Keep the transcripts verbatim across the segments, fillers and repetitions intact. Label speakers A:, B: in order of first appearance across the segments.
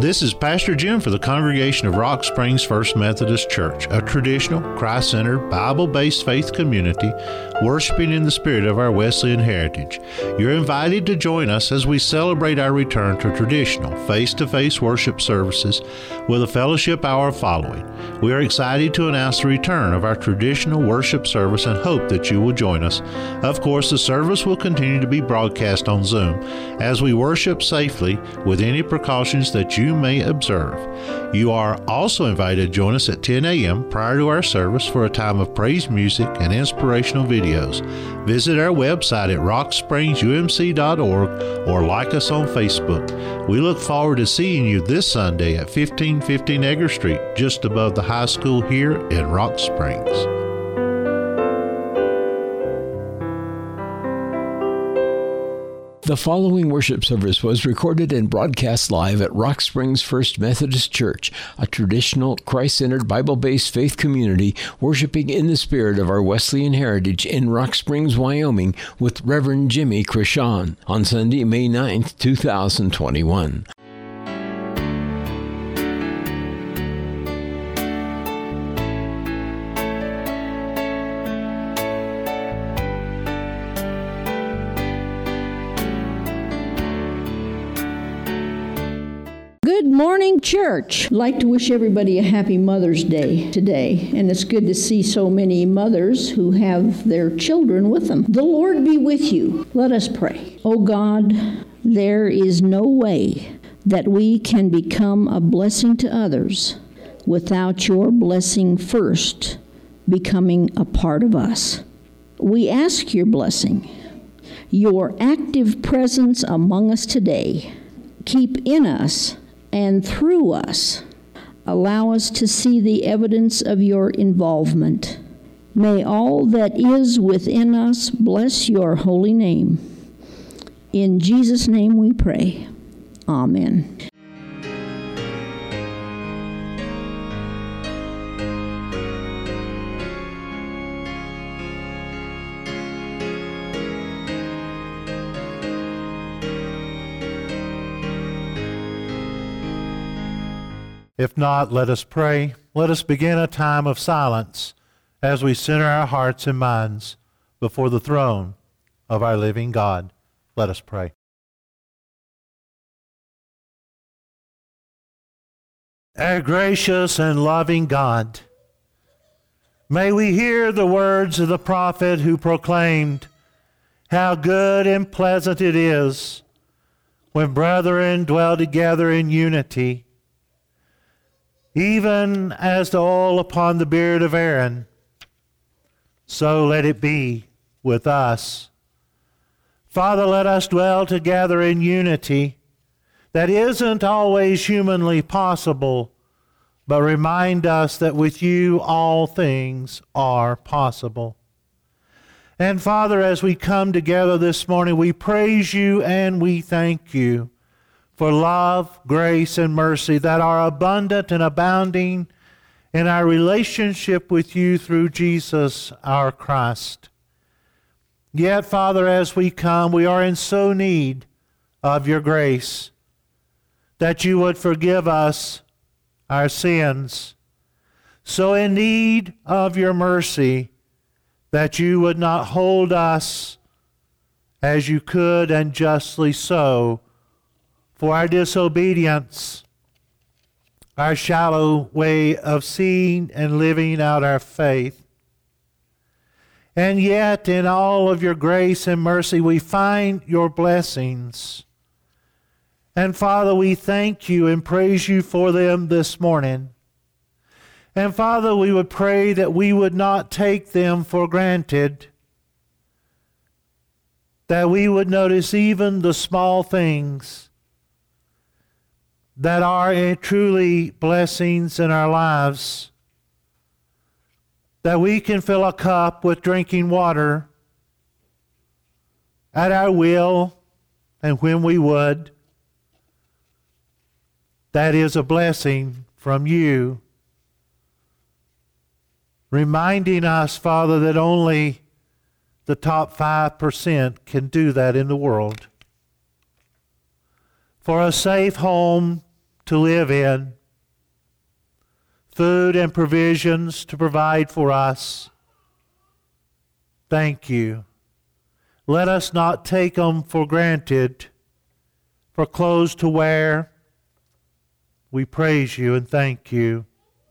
A: This is Pastor Jim for the congregation of Rock Springs First Methodist Church, a traditional, Christ-centered, Bible-based faith community worshiping in the spirit of our Wesleyan heritage. You're invited to join us as we celebrate our return to traditional, face-to-face worship services with a fellowship hour following. We are excited to announce the return of our traditional worship service and hope that you will join us. Of course, the service will continue to be broadcast on Zoom as we worship safely with any precautions that you may observe. You are also invited to join us at ten a.m. prior to our service for a time of praise music and inspirational videos. Visit our website at rock springs u m c dot org or like us on Facebook. We look forward to seeing you this Sunday at fifteen fifty Negger Street, just above the high school here in Rock Springs.
B: The following worship service was recorded and broadcast live at Rock Springs First Methodist Church, a traditional, Christ-centered, Bible-based faith community worshiping in the spirit of our Wesleyan heritage in Rock Springs, Wyoming, with Reverend Jimmy Krishan on Sunday, May ninth, two thousand twenty-one.
C: Morning, church. I'd like to wish everybody a happy Mother's Day today, and it's good to see so many mothers who have their children with them. The Lord be with you. Let us pray. Oh God, there is no way that we can become a blessing to others without your blessing first becoming a part of us. We ask your blessing, your active presence among us today. Keep in us and through us, allow us to see the evidence of your involvement. May all that is within us bless your holy name. In Jesus' name we pray. Amen.
A: If not, let us pray. Let us begin a time of silence as we center our hearts and minds before the throne of our living God. Let us pray. Our gracious and loving God, may we hear the words of the prophet who proclaimed, "How good and pleasant it is when brethren dwell together in unity. Even as the oil upon the beard of Aaron, so let it be with us." Father, let us dwell together in unity that isn't always humanly possible, but remind us that with you all things are possible. And Father, as we come together this morning, we praise you and we thank you for love, grace, and mercy that are abundant and abounding in our relationship with you through Jesus our Christ. Yet, Father, as we come, we are in so need of your grace, that you would forgive us our sins. So in need of your mercy, that you would not hold us as you could and justly so, for our disobedience, our shallow way of seeing and living out our faith. And yet, in all of your grace and mercy, we find your blessings. And Father, we thank you and praise you for them this morning. And Father, we would pray that we would not take them for granted, that we would notice even the small things that are truly blessings in our lives, that we can fill a cup with drinking water at our will and when we would. That is a blessing from you, reminding us, Father, that only the top five percent can do that in the world. For a safe home to live in, food and provisions to provide for us. Thank you. Let us not take them for granted, for clothes to wear. We praise you and thank you.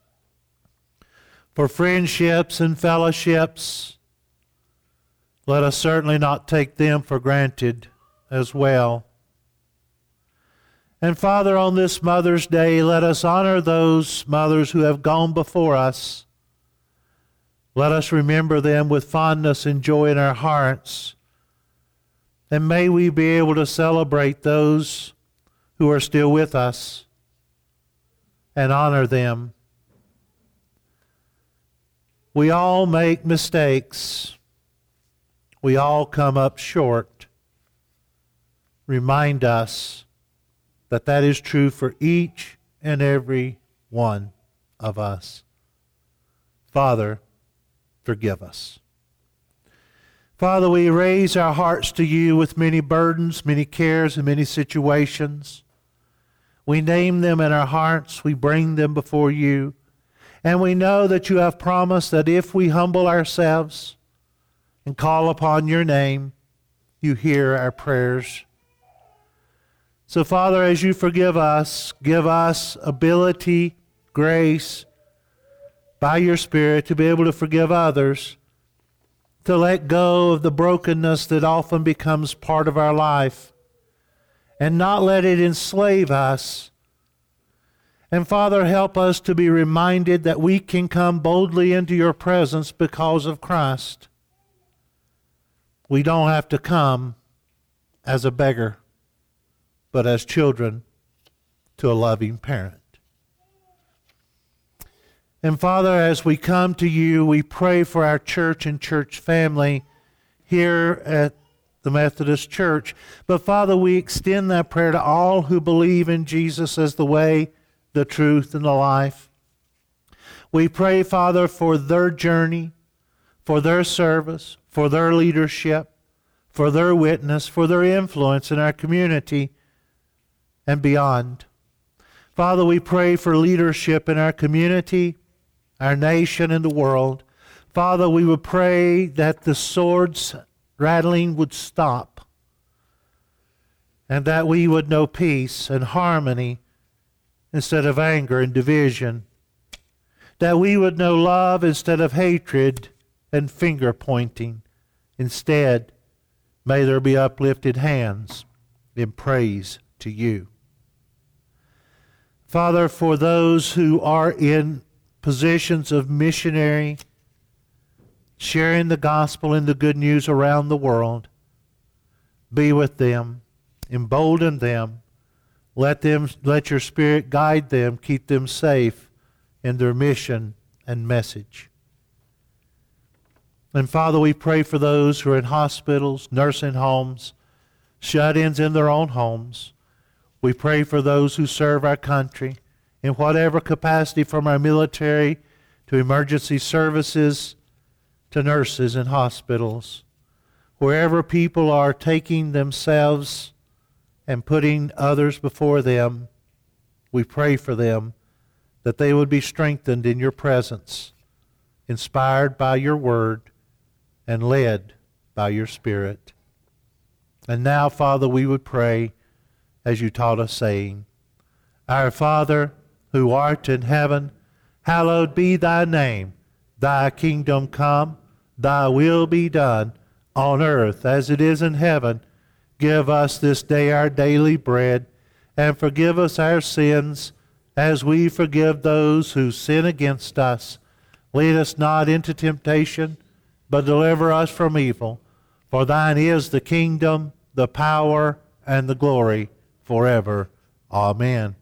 A: For friendships and fellowships, let us certainly not take them for granted as well. And Father, on this Mother's Day, let us honor those mothers who have gone before us. Let us remember them with fondness and joy in our hearts. And may we be able to celebrate those who are still with us and honor them. We all make mistakes. We all come up short. Remind us that that is true for each and every one of us. Father, forgive us. Father, we raise our hearts to you with many burdens, many cares, and many situations. We name them in our hearts. We bring them before you. And we know that you have promised that if we humble ourselves and call upon your name, you hear our prayers. So, Father, as you forgive us, give us ability, grace, by your Spirit to be able to forgive others, to let go of the brokenness that often becomes part of our life, and not let it enslave us. And Father, help us to be reminded that we can come boldly into your presence because of Christ. We don't have to come as a beggar, but as children to a loving parent. And Father, as we come to you, we pray for our church and church family here at the Methodist Church. But Father, we extend that prayer to all who believe in Jesus as the way, the truth, and the life. We pray, Father, for their journey, for their service, for their leadership, for their witness, for their influence in our community and beyond. Father, we pray for leadership in our community, our nation, and the world. Father, we would pray that the swords rattling would stop, and that we would know peace and harmony instead of anger and division, that we would know love instead of hatred and finger pointing. Instead, may there be uplifted hands in praise to you. Father, for those who are in positions of missionary, sharing the gospel and the good news around the world, be with them, embolden them, let them, let your Spirit guide them, keep them safe in their mission and message. And Father, we pray for those who are in hospitals, nursing homes, shut-ins in their own homes. We pray for those who serve our country in whatever capacity, from our military to emergency services to nurses in hospitals. Wherever people are taking themselves and putting others before them, we pray for them that they would be strengthened in your presence, inspired by your word, and led by your Spirit. And now, Father, we would pray as you taught us, saying, Our Father, who art in heaven, hallowed be thy name. Thy kingdom come, thy will be done, on earth as it is in heaven. Give us this day our daily bread, and forgive us our sins, as we forgive those who sin against us. Lead us not into temptation, but deliver us from evil. For thine is the kingdom, the power, and the glory, forever. Amen.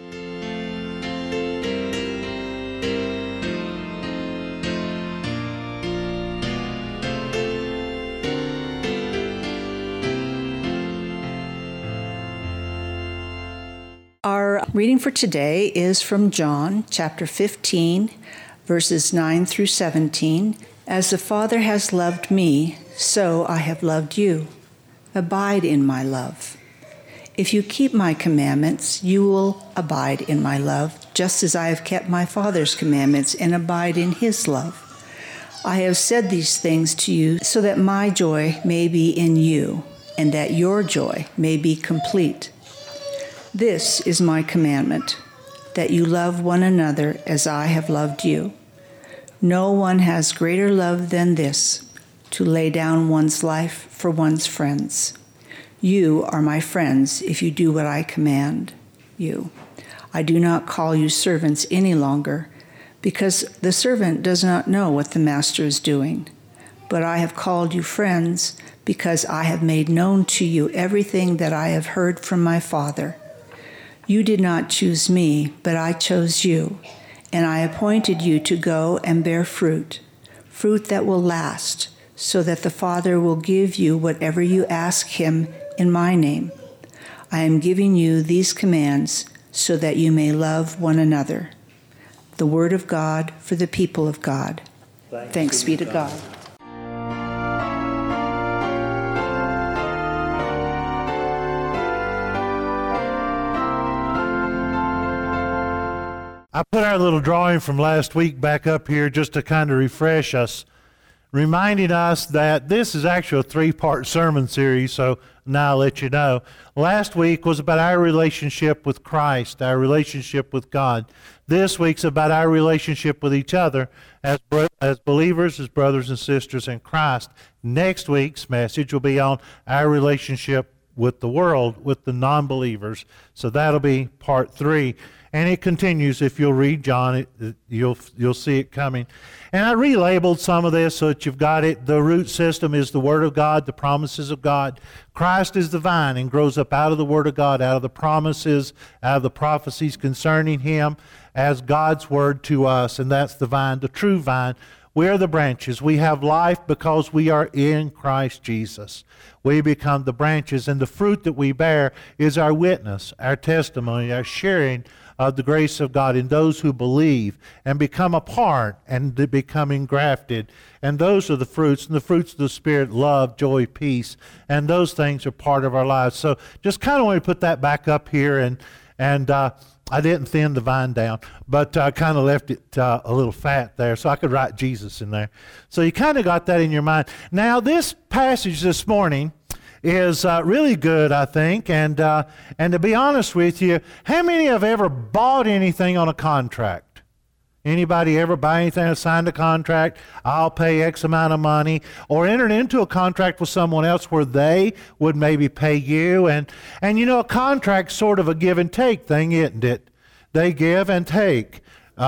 D: Our reading for today is from John chapter fifteen, verses nine through seventeen. As the Father has loved me, so I have loved you. Abide in my love. If you keep my commandments, you will abide in my love, just as I have kept my Father's commandments and abide in his love. I have said these things to you so that my joy may be in you, and that your joy may be complete. This is my commandment, that you love one another as I have loved you. No one has greater love than this, to lay down one's life for one's friends. You are my friends if you do what I command you. I do not call you servants any longer, because the servant does not know what the master is doing. But I have called you friends, because I have made known to you everything that I have heard from my Father. You did not choose me, but I chose you, and I appointed you to go and bear fruit, fruit that will last, so that the Father will give you whatever you ask him in my name. I am giving you these commands so that you may love one another. The word of God for the people of God. Thanks, Thanks be to God. God.
A: I put our little drawing from last week back up here just to kind of refresh us, reminding us that this is actually a three-part sermon series, so now I'll let you know. Last week was about our relationship with Christ, our relationship with God. This week's about our relationship with each other as, as believers, as brothers and sisters in Christ. Next week's message will be on our relationship with the world, with the non-believers. So that'll be part three. And it continues. If you'll read John, it, it, you'll you'll see it coming. And I relabeled some of this so that you've got it. The root system is the Word of God, the promises of God. Christ is the vine and grows up out of the Word of God, out of the promises, out of the prophecies concerning Him as God's Word to us. And that's the vine, the true vine. We are the branches. We have life because we are in Christ Jesus. We become the branches, and the fruit that we bear is our witness, our testimony, our sharing of the grace of God in those who believe and become a part and become engrafted. And those are the fruits, and the fruits of the Spirit, love, joy, peace, and those things are part of our lives. So just kind of want to put that back up here, and and uh, I didn't thin the vine down, but I uh, kind of left it uh, a little fat there so I could write Jesus in there. So you kind of got that in your mind. Now this passage this morning is uh, really good, I think, and uh, and to be honest with you, how many have ever bought anything on a contract? Anybody ever buy anything and signed a contract? I'll pay X amount of money, or entered into a contract with someone else where they would maybe pay you, and and you know, a contract's sort of a give and take thing, isn't it? They give and take.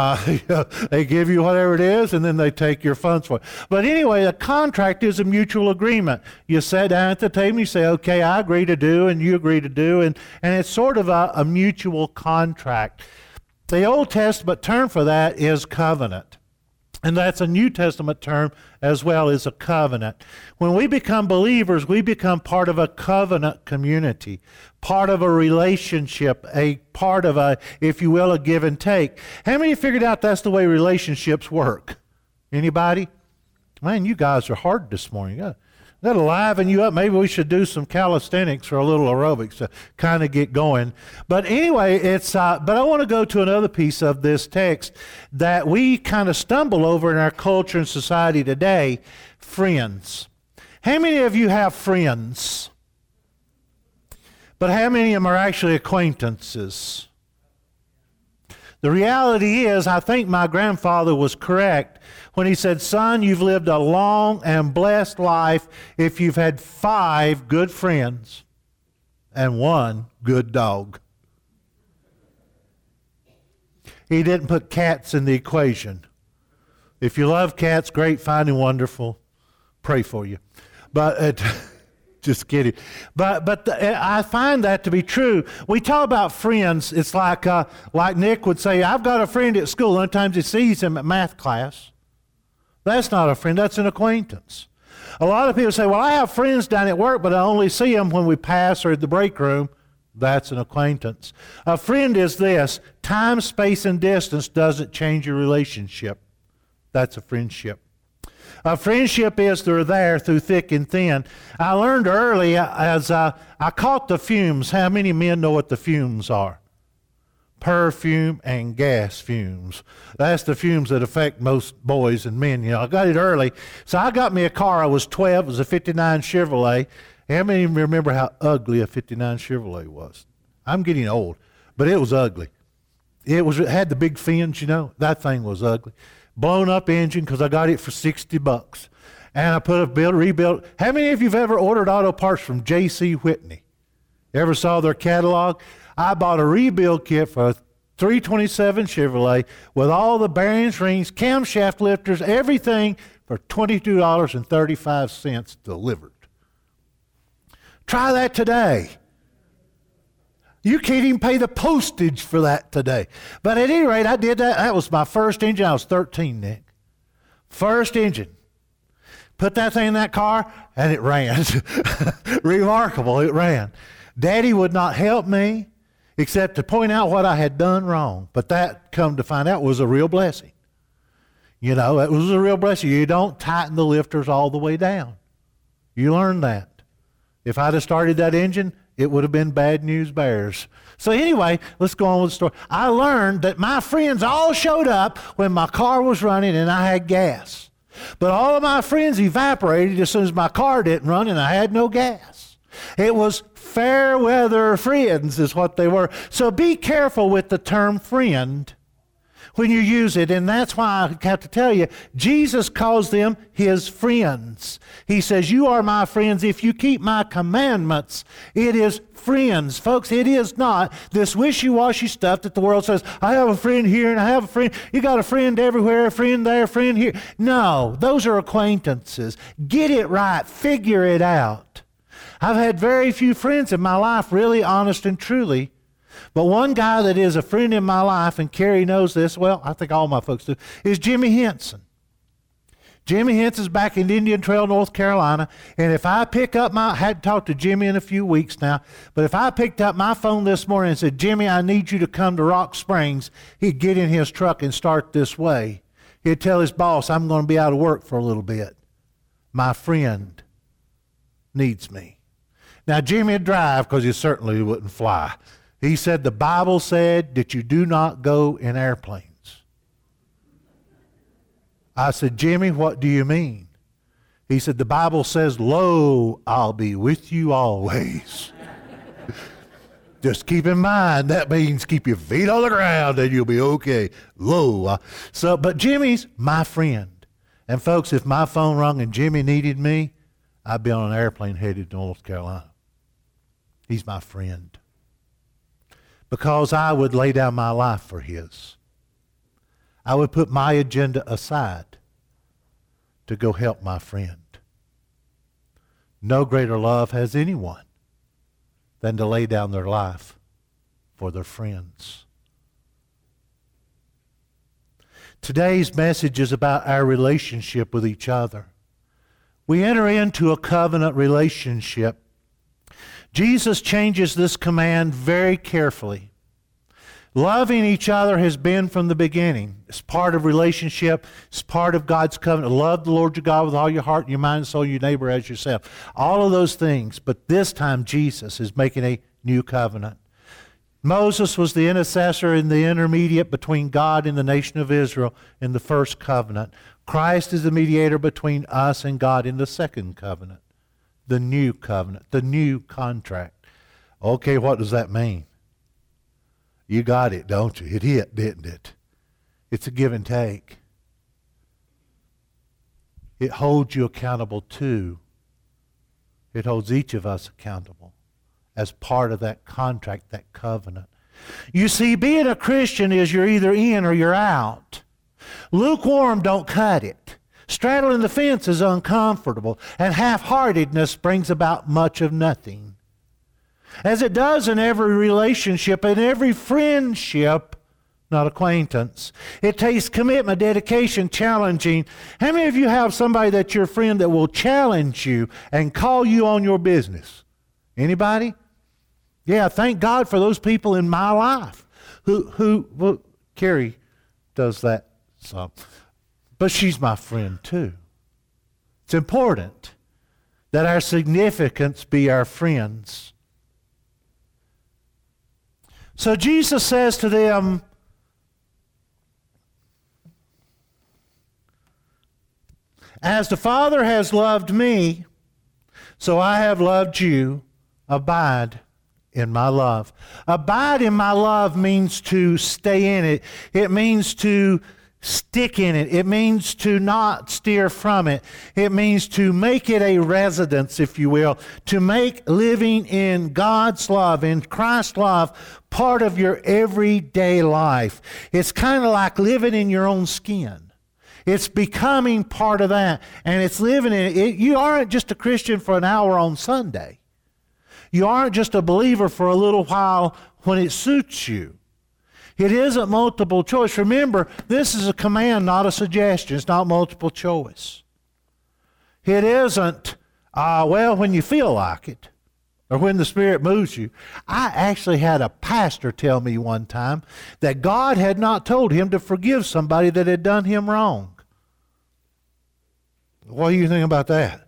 A: Uh, they give you whatever it is, and then they take your funds for it. But anyway, a contract is a mutual agreement. You sit down at the table and you say, okay, I agree to do, and you agree to do, and, and it's sort of a, a mutual contract. The Old Testament term for that is covenant. And that's a New Testament term as well, as a covenant. When we become believers, we become part of a covenant community, part of a relationship, a part of a, if you will, a give and take. How many figured out that's the way relationships work? Anybody? Man, you guys are hard this morning. Yeah. That'll liven you up. Maybe we should do some calisthenics or a little aerobics to kind of get going. But anyway, it's. Uh, but I want to go to another piece of this text that we kind of stumble over in our culture and society today: friends. How many of you have friends? But how many of them are actually acquaintances? The reality is, I think my grandfather was correct when he said, son, you've lived a long and blessed life if you've had five good friends and one good dog. He didn't put cats in the equation. If you love cats, great, fine, and wonderful. Pray for you. But it... Just kidding. But but the, I find that to be true. We talk about friends. It's like uh, like Nick would say, I've got a friend at school. Sometimes he sees him at math class. That's not a friend. That's an acquaintance. A lot of people say, well, I have friends down at work, but I only see them when we pass or at the break room. That's an acquaintance. A friend is this. Time, space, and distance doesn't change your relationship. That's a friendship. A friendship is they're there through thick and thin. I learned early as uh, I caught the fumes. How many men know what the fumes are? Perfume and gas fumes. That's the fumes that affect most boys and men. You know, I got it early. So I got me a car. I was twelve. It was a fifty-nine Chevrolet. How many of you remember how ugly a fifty-nine Chevrolet was? I'm getting old, but it was ugly. It was. It had the big fins, you know. That thing was ugly. Blown up engine because I got it for sixty bucks. And I put a build, rebuilt. How many of you have ever ordered auto parts from J C Whitney? Ever saw their catalog? I bought a rebuild kit for a three twenty-seven Chevrolet with all the bearings, rings, camshaft lifters, everything for twenty-two dollars and thirty-five cents delivered. Try that today. You can't even pay the postage for that today. But at any rate, I did that. That was my first engine. I was thirteen, Nick. First engine. Put that thing in that car, and it ran. Remarkable, it ran. Daddy would not help me except to point out what I had done wrong. But that, come to find out, was a real blessing. You know, it was a real blessing. You don't tighten the lifters all the way down. You learn that. If I'd have started that engine, it would have been bad news bears. So anyway, let's go on with the story. I learned that my friends all showed up when my car was running and I had gas. But all of my friends evaporated as soon as my car didn't run and I had no gas. It was fair weather friends is what they were. So be careful with the term friend when you use it. And that's why I have to tell you, Jesus calls them his friends. He says, you are my friends if you keep my commandments. It is friends. Folks, it is not this wishy-washy stuff that the world says, I have a friend here and I have a friend. You got a friend everywhere, a friend there, a friend here. No, those are acquaintances. Get it right. Figure it out. I've had very few friends in my life, really honest and truly. But one guy that is a friend in my life, and Carrie knows this, well, I think all my folks do, is Jimmy Henson. Jimmy Henson's back in Indian Trail, North Carolina, and if I pick up my, I hadn't talked to Jimmy in a few weeks now, but if I picked up my phone this morning and said, Jimmy, I need you to come to Rock Springs, he'd get in his truck and start this way. He'd tell his boss, I'm going to be out of work for a little bit. My friend needs me. Now, Jimmy would drive because he certainly wouldn't fly. He said, the Bible said that you do not go in airplanes. I said, Jimmy, what do you mean? He said, the Bible says, lo, I'll be with you always. Just keep in mind, that means keep your feet on the ground and you'll be okay. Lo. So, but Jimmy's my friend. And folks, if my phone rung and Jimmy needed me, I'd be on an airplane headed to North Carolina. He's my friend. Because I would lay down my life for his. I would put my agenda aside to go help my friend. No greater love has anyone than to lay down their life for their friends. Today's message is about our relationship with each other. We enter into a covenant relationship. Jesus changes this command very carefully. Loving each other has been from the beginning. It's part of relationship. It's part of God's covenant. Love the Lord your God with all your heart and your mind and soul, your neighbor as yourself. All of those things. But this time Jesus is making a new covenant. Moses was the intercessor and the intermediate between God and the nation of Israel in the first covenant. Christ is the mediator between us and God in the second covenant. The new covenant, the new contract. Okay, what does that mean? You got it, don't you? It hit, didn't it? It's a give and take. It holds you accountable too. It holds each of us accountable as part of that contract, that covenant. You see, being a Christian is you're either in or you're out. Lukewarm don't cut it. Straddling the fence is uncomfortable, and half-heartedness brings about much of nothing. As it does in every relationship and every friendship, not acquaintance, it takes commitment, dedication, challenging. How many of you have somebody that's your friend that will challenge you and call you on your business? Anybody? Yeah, thank God for those people in my life who, who well, Carrie does that some. But she's my friend too. It's important that our significance be our friends. So Jesus says to them, as the Father has loved me, so I have loved you. Abide in my love. Abide in my love means to stay in it. It means to stick in it. It means to not steer from it. It means to make it a residence, if you will, to make living in God's love, in Christ's love, part of your everyday life. It's kind of like living in your own skin. It's becoming part of that, and it's living in it. You aren't just a Christian for an hour on Sunday. You aren't just a believer for a little while when it suits you. It isn't multiple choice. Remember, this is a command, not a suggestion. It's not multiple choice. It isn't, uh, well, when you feel like it or when the Spirit moves you. I actually had a pastor tell me one time that God had not told him to forgive somebody that had done him wrong. What do you think about that?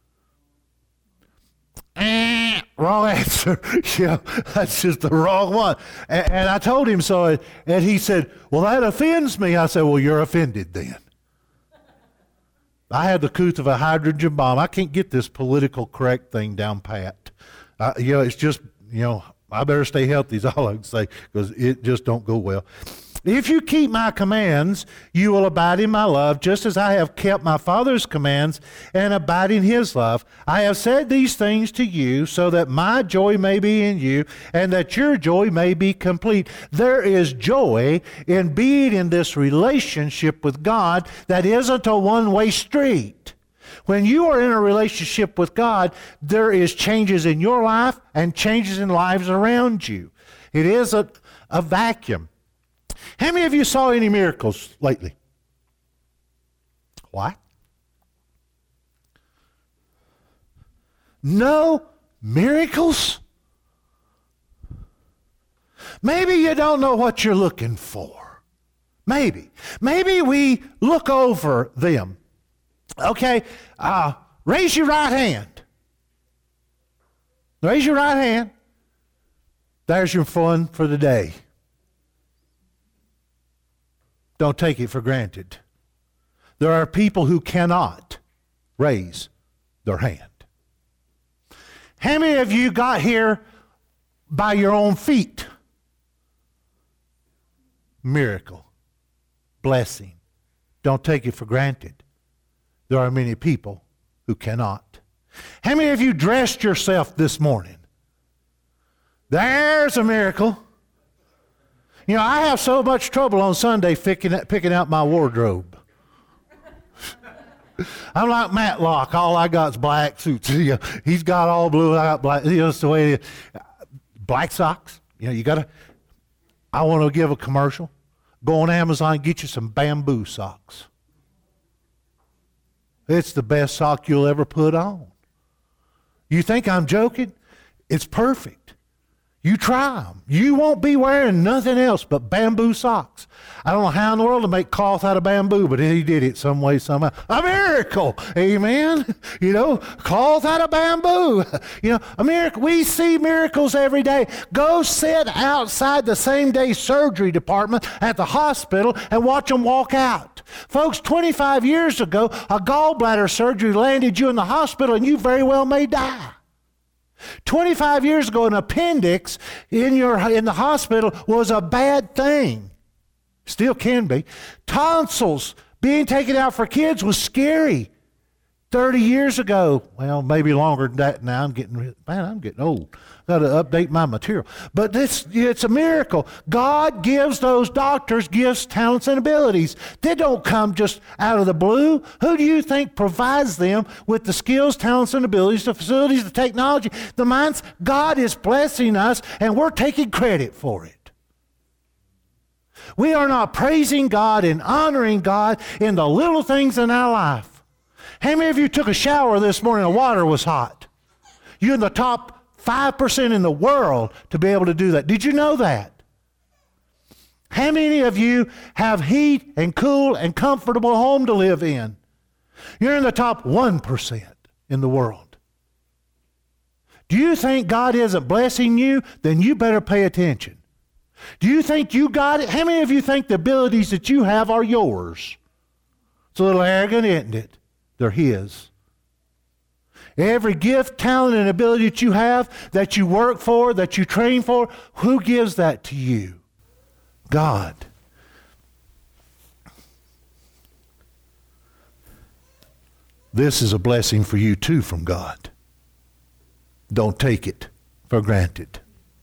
A: Eh, wrong answer. Yeah, that's just the wrong one. And, and I told him so, and he said, well, that offends me. I said, well, you're offended then. I had the couth of a hydrogen bomb. I can't get this political correct thing down pat. Uh, you know, it's just, you know, I better stay healthy is all I can say, because it just don't go well. If you keep my commands, you will abide in my love, just as I have kept my Father's commands and abide in his love. I have said these things to you so that my joy may be in you and that your joy may be complete. There is joy in being in this relationship with God that isn't a one-way street. When you are in a relationship with God, there is changes in your life and changes in lives around you. It isn't a vacuum. How many of you saw any miracles lately? What? No miracles? Maybe you don't know what you're looking for. Maybe. Maybe we look over them. Okay, uh, raise your right hand. Raise your right hand. There's your fun for the day. Don't take it for granted. There are people who cannot raise their hand. How many of you got here by your own feet? Miracle. Blessing. Don't take it for granted. There are many people who cannot. How many of you dressed yourself this morning? There's a miracle. You know, I have so much trouble on Sunday picking, picking out my wardrobe. I'm like Matlock. All I got is black suits. You know, he's got all blue. I got black. You know, that's the way it is. Black socks. You know, you got to. I want to give a commercial. Go on Amazon and get you some bamboo socks. It's the best sock you'll ever put on. You think I'm joking? It's perfect. You try them. You won't be wearing nothing else but bamboo socks. I don't know how in the world to make cloth out of bamboo, but he did it some way, somehow. A miracle. Amen. You know, cloth out of bamboo. You know, a miracle. We see miracles every day. Go sit outside the same day surgery department at the hospital and watch them walk out. Folks, twenty-five years ago, a gallbladder surgery landed you in the hospital and you very well may die. twenty-five years ago, an appendix in your in the hospital was a bad thing. Still can be. Tonsils being taken out for kids was scary. thirty years ago, well, maybe longer than that now. I'm getting, man, I'm getting old. Got to update my material. But this, it's a miracle. God gives those doctors gifts, talents, and abilities. They don't come just out of the blue. Who do you think provides them with the skills, talents, and abilities, the facilities, the technology, the minds? God is blessing us, and we're taking credit for it. We are not praising God and honoring God in the little things in our life. How many of you took a shower this morning and the water was hot? You're in the top five percent in the world to be able to do that. Did you know that? How many of you have heat and cool and comfortable home to live in? You're in the top one percent in the world. Do you think God isn't blessing you? Then you better pay attention. Do you think you got it? How many of you think the abilities that you have are yours? It's a little arrogant, isn't it? They're His. Every gift, talent, and ability that you have, that you work for, that you train for, who gives that to you? God. This is a blessing for you too from God. Don't take it for granted.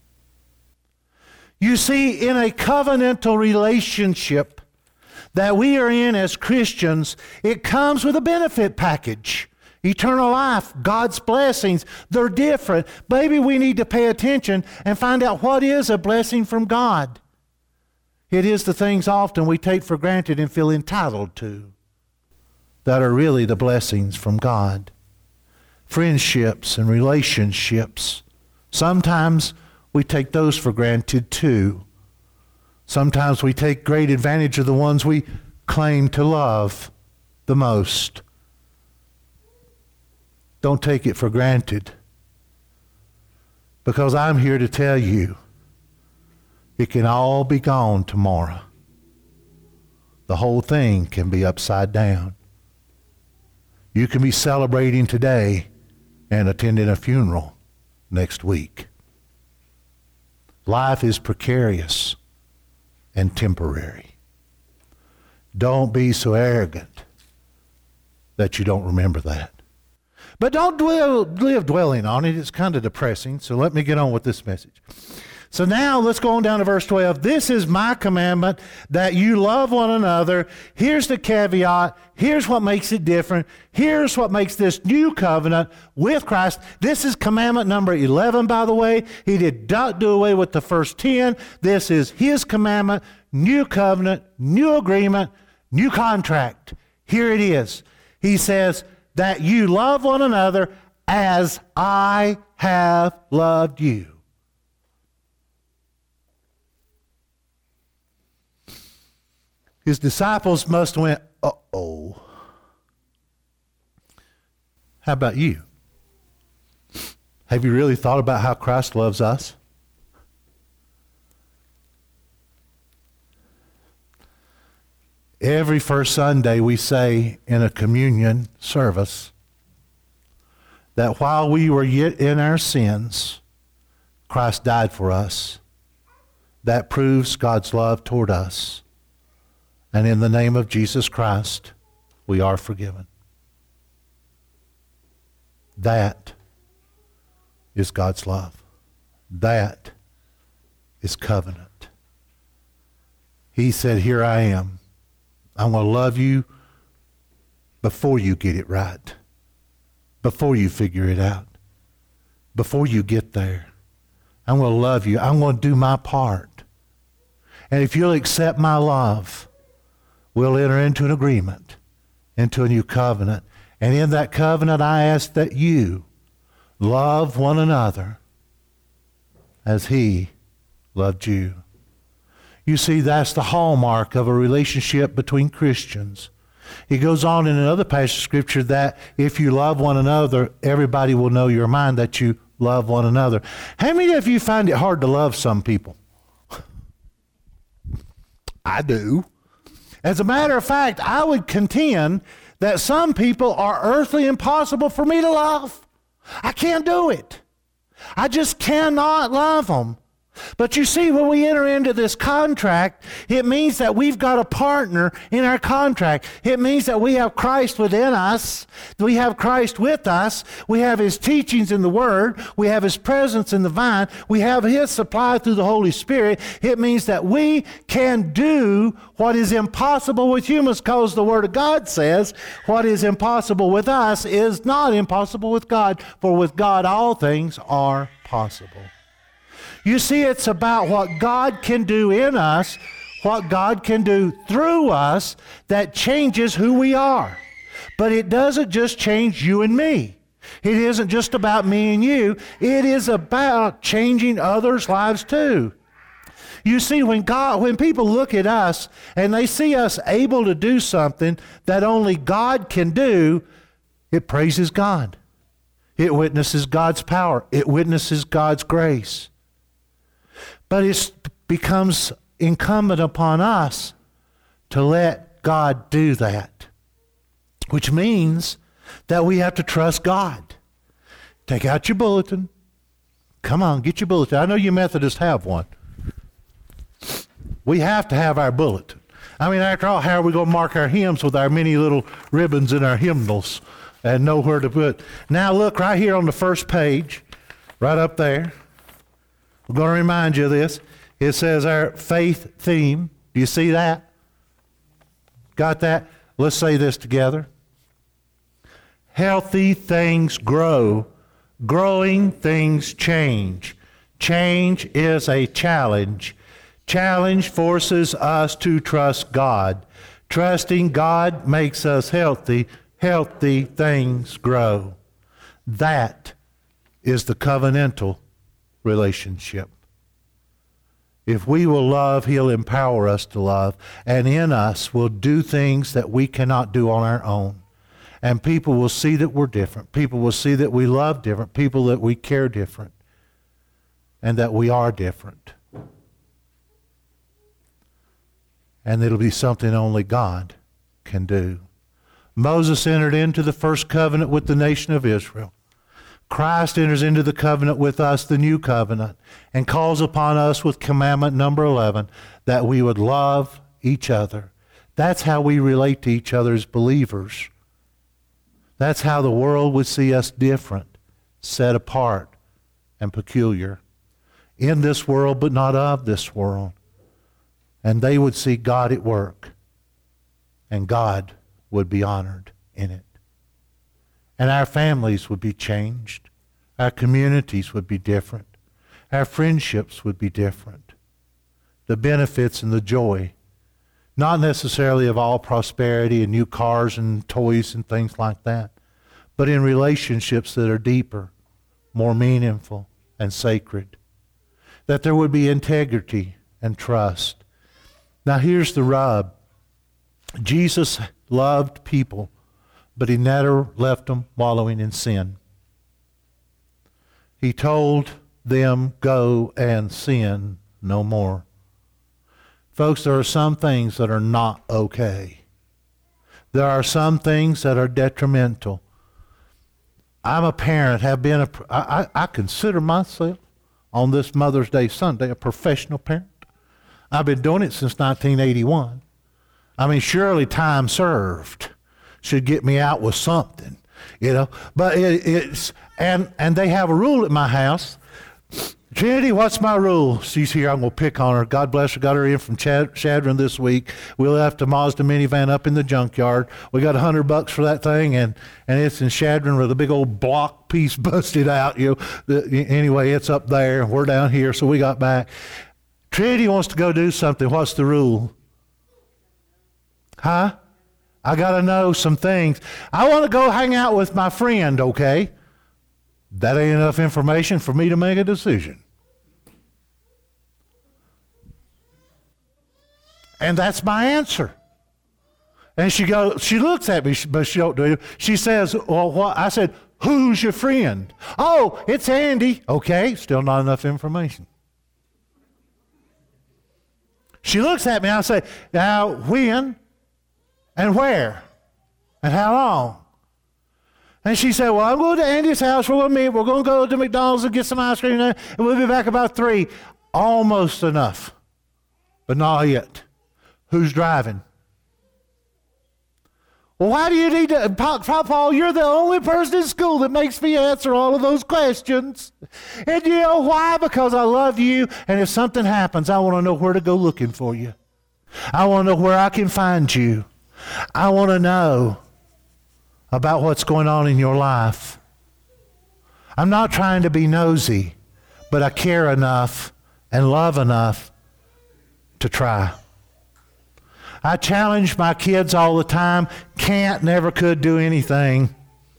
A: You see, in a covenantal relationship that we are in as Christians, it comes with a benefit package. Eternal life, God's blessings, they're different. Maybe we need to pay attention and find out what is a blessing from God. It is the things often we take for granted and feel entitled to that are really the blessings from God. Friendships and relationships. Sometimes we take those for granted too. Sometimes we take great advantage of the ones we claim to love the most. Don't take it for granted, because I'm here to tell you it can all be gone tomorrow. The whole thing can be upside down. You can be celebrating today and attending a funeral next week. Life is precarious and temporary. Don't be so arrogant that you don't remember that. But don't dwell, live dwelling on it. It's kind of depressing. So let me get on with this message. So now let's go on down to verse twelve. This is my commandment, that you love one another. Here's the caveat. Here's what makes it different. Here's what makes this new covenant with Christ. This is commandment number eleven, by the way. He did not do away with the first ten. This is His commandment, new covenant, new agreement, new contract. Here it is. He says that you love one another as I have loved you. His disciples must have went, uh-oh. How about you? Have you really thought about how Christ loves us? Every first Sunday we say in a communion service that while we were yet in our sins, Christ died for us. That proves God's love toward us. And in the name of Jesus Christ, we are forgiven. That is God's love. That is covenant. He said, here I am. I'm going to love you before you get it right, before you figure it out, before you get there. I'm going to love you. I'm going to do my part. And if you'll accept my love, we'll enter into an agreement, into a new covenant. And in that covenant, I ask that you love one another as He loved you. You see, that's the hallmark of a relationship between Christians. He goes on in another passage of Scripture that if you love one another, everybody will know your mind that you love one another. How many of you find it hard to love some people? I do. As a matter of fact, I would contend that some people are earthly impossible for me to love. I can't do it. I just cannot love them. But you see, when we enter into this contract, it means that we've got a partner in our contract. It means that we have Christ within us. We have Christ with us. We have His teachings in the Word. We have His presence in the vine. We have His supply through the Holy Spirit. It means that we can do what is impossible with humans, because the Word of God says what is impossible with us is not impossible with God, for with God all things are possible. You see, it's about what God can do in us, what God can do through us, that changes who we are. But it doesn't just change you and me. It isn't just about me and you. It is about changing others' lives too. You see, when God, when people look at us and they see us able to do something that only God can do, it praises God. It witnesses God's power. It witnesses God's grace. But it becomes incumbent upon us to let God do that, which means that we have to trust God. Take out your bulletin. Come on, get your bulletin. I know you Methodists have one. We have to have our bulletin. I mean, after all, how are we going to mark our hymns with our many little ribbons in our hymnals and know where to put? Now look right here on the first page, right up there. We're going to remind you of this. It says our faith theme. Do you see that? Got that? Let's say this together. Healthy things grow. Growing things change. Change is a challenge. Challenge forces us to trust God. Trusting God makes us healthy. Healthy things grow. That is the covenantal relationship. If we will love, He'll empower us to love, and in us will do things that we cannot do on our own. And people will see that we're different. People will see that we love different. People that we care different. And that we are different. And it'll be something only God can do. Moses entered into the first covenant with the nation of Israel. Christ enters into the covenant with us, the new covenant, and calls upon us with commandment number eleven, that we would love each other. That's how we relate to each other as believers. That's how the world would see us different, set apart, and peculiar. In this world, but not of this world. And they would see God at work, and God would be honored in it. And our families would be changed. Our communities would be different. Our friendships would be different. The benefits and the joy, not necessarily of all prosperity and new cars and toys and things like that, but in relationships that are deeper, more meaningful, and sacred. That there would be integrity and trust. Now here's the rub. Jesus loved people, but He never left them wallowing in sin. He told them, go and sin no more. Folks, there are some things that are not okay. There are some things that are detrimental. I'm a parent, have been a, I, I consider myself on this Mother's Day Sunday a professional parent. I've been doing it since nineteen eighty-one. I mean, surely time served should get me out with something, you know. But it, it's, and and they have a rule at my house. Trinity, what's my rule? She's here, I'm going to pick on her. God bless her, got her in from Chad, Shadron this week. We left a Mazda minivan up in the junkyard. We got a hundred bucks for that thing, and, and it's in Shadron with a big old block piece busted out. You know. The, anyway, it's up there, and we're down here, so we got back. Trinity wants to go do something. What's the rule? Huh? I got to know some things. I want to go hang out with my friend, okay? That ain't enough information for me to make a decision. And that's my answer. And she goes, she looks at me, but she don't do it. She says, well, what? I said, who's your friend? Oh, it's Andy. Okay, still not enough information. She looks at me, I say, now, when and where and how long? And she said, well, I'm going to Andy's house. We're going to meet. We're going to go to McDonald's and get some ice cream, and we'll be back about three. Almost enough, but not yet. Who's driving? Well, why do you need to, Paul, you're the only person in school that makes me answer all of those questions. And you know why? Because I love you, and if something happens, I want to know where to go looking for you. I want to know where I can find you. I want to know about what's going on in your life. I'm not trying to be nosy, but I care enough and love enough to try. I challenge my kids all the time. Can't, never could do anything.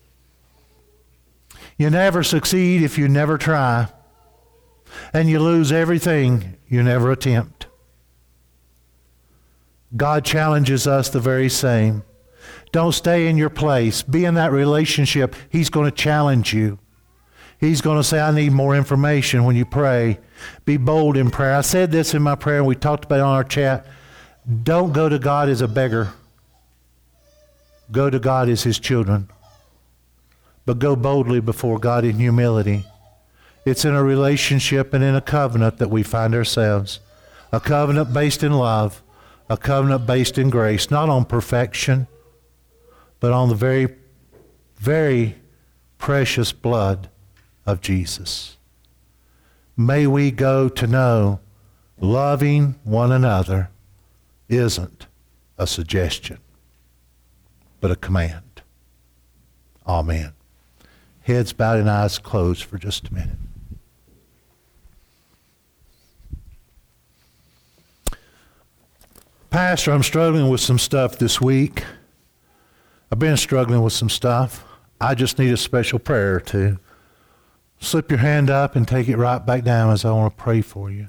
A: You never succeed if you never try. And you lose everything you never attempt. God challenges us the very same. Don't stay in your place. Be in that relationship. He's going to challenge you. He's going to say, I need more information when you pray. Be bold in prayer. I said this in my prayer, and we talked about it on our chat. Don't go to God as a beggar. Go to God as his children. But go boldly before God in humility. It's in a relationship and in a covenant that we find ourselves. A covenant based in love. A covenant based in grace. Not on perfection, but on the very, very precious blood of Jesus. May we go to know loving one another isn't a suggestion, but a command. Amen. Heads bowed and eyes closed for just a minute. Pastor, I'm struggling with some stuff this week. I've been struggling with some stuff. I just need a special prayer or two. Slip your hand up and take it right back down as I want to pray for you.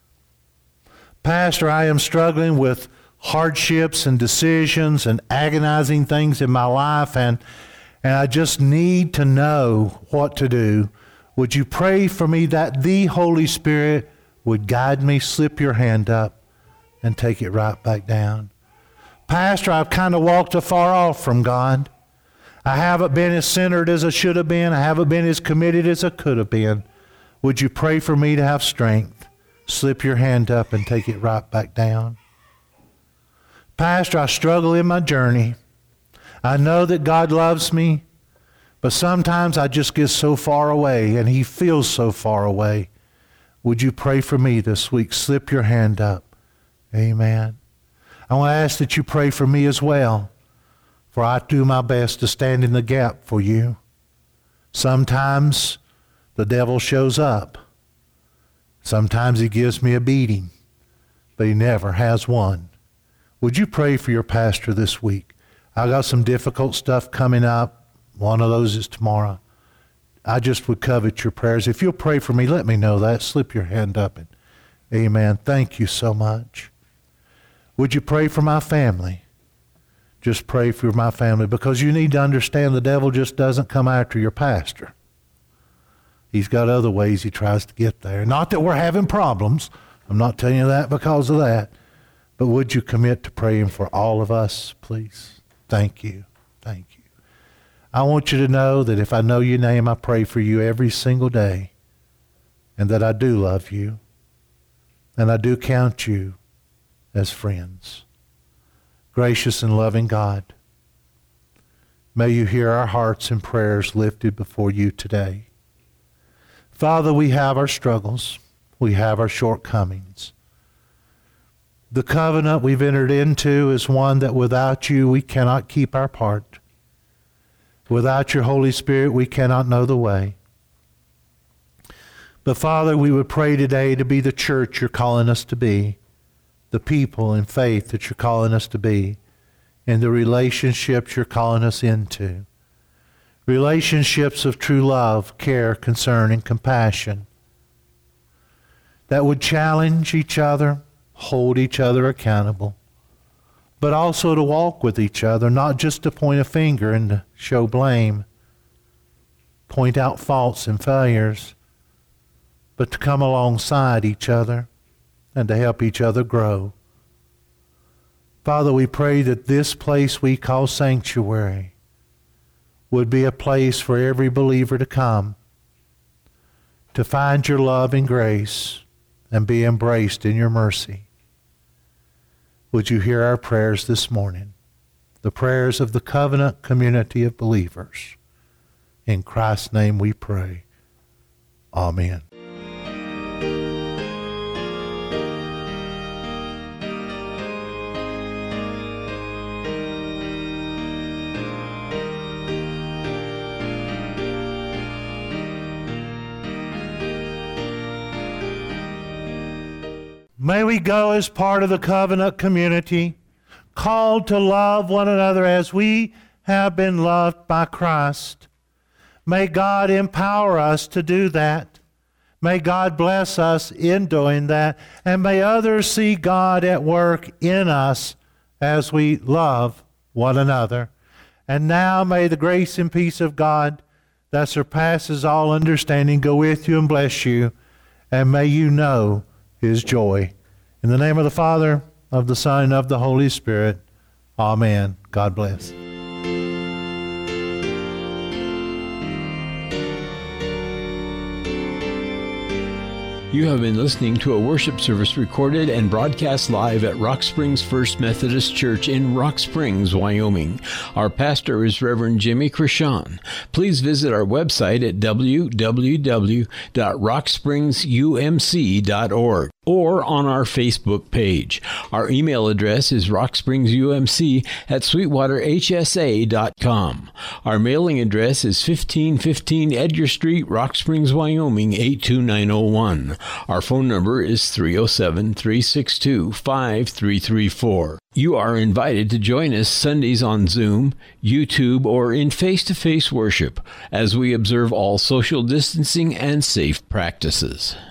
A: Pastor, I am struggling with hardships and decisions and agonizing things in my life, and, and I just need to know what to do. Would you pray for me that the Holy Spirit would guide me? Slip your hand up and take it right back down. Pastor, I've kind of walked afar off from God. I haven't been as centered as I should have been. I haven't been as committed as I could have been. Would you pray for me to have strength? Slip your hand up and take it right back down. Pastor, I struggle in my journey. I know that God loves me, but sometimes I just get so far away, and he feels so far away. Would you pray for me this week? Slip your hand up. Amen. I want to ask that you pray for me as well, for I do my best to stand in the gap for you. Sometimes the devil shows up. Sometimes he gives me a beating, but he never has one. Would you pray for your pastor this week? I got some difficult stuff coming up. One of those is tomorrow. I just would covet your prayers. If you'll pray for me, let me know that. Slip your hand up. And amen. Thank you so much. Would you pray for my family? Just pray for my family, because you need to understand the devil just doesn't come after your pastor. He's got other ways he tries to get there. Not that we're having problems. I'm not telling you that because of that. But would you commit to praying for all of us, please? Thank you. Thank you. I want you to know that if I know your name, I pray for you every single day, and that I do love you, and I do count you as friends. Gracious and loving God, may you hear our hearts and prayers lifted before you today. Father, we have our struggles. We have our shortcomings. The covenant we've entered into is one that without you we cannot keep our part. Without your Holy Spirit we cannot know the way. But Father, we would pray today to be the church you're calling us to be, the people in faith that you're calling us to be, and the relationships you're calling us into. Relationships of true love, care, concern, and compassion that would challenge each other, hold each other accountable, but also to walk with each other, not just to point a finger and to show blame, point out faults and failures, but to come alongside each other and to help each other grow. Father, we pray that this place we call sanctuary would be a place for every believer to come, to find your love and grace and be embraced in your mercy. Would you hear our prayers this morning, the prayers of the covenant community of believers? In Christ's name we pray. Amen. May we go as part of the covenant community, called to love one another as we have been loved by Christ. May God empower us to do that. May God bless us in doing that. And may others see God at work in us as we love one another. And now may the grace and peace of God that surpasses all understanding go with you and bless you, and may you know his joy. In the name of the Father, of the Son, and of the Holy Spirit. Amen. God bless.
B: You have been listening to a worship service recorded and broadcast live at Rock Springs First Methodist Church in Rock Springs, Wyoming. Our pastor is Reverend Jimmy Krishan. Please visit our website at w w w dot rock springs u m c dot org or on our Facebook page. Our email address is rock springs u m c at sweetwater h s a dot com. Our mailing address is fifteen fifteen Edgar Street, Rock Springs, Wyoming, eight two nine oh one. Our phone number is three oh seven, three six two, five three three four. You are invited to join us Sundays on Zoom, YouTube, or in face-to-face worship as we observe all social distancing and safe practices.